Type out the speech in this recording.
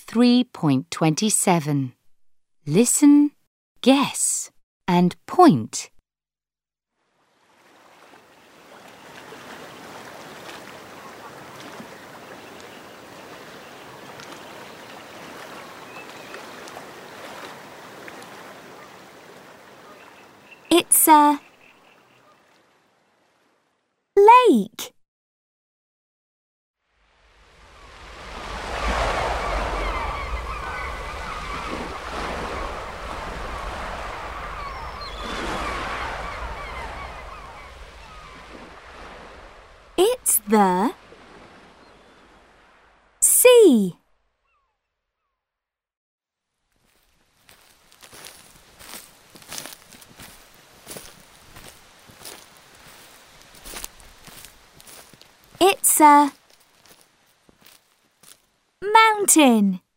3.27. Listen, guess, and point. It's a lake. It's the sea. It's a mountain.